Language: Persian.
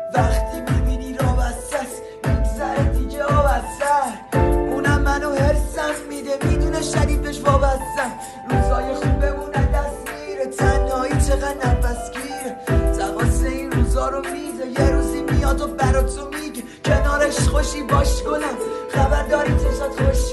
وقتی میبینی را بستست میگذره دیگه آب از سر. اونم منو هرسم میده میدونه شدیدش وابستم. روزای خوبمونه دست میره تنهایی چقدر نفس گیره. تقاس این روزا رو میده یه روزی میاد و برا تو میگه کنارش خوشی باش کنم. خبر داری چشات خوش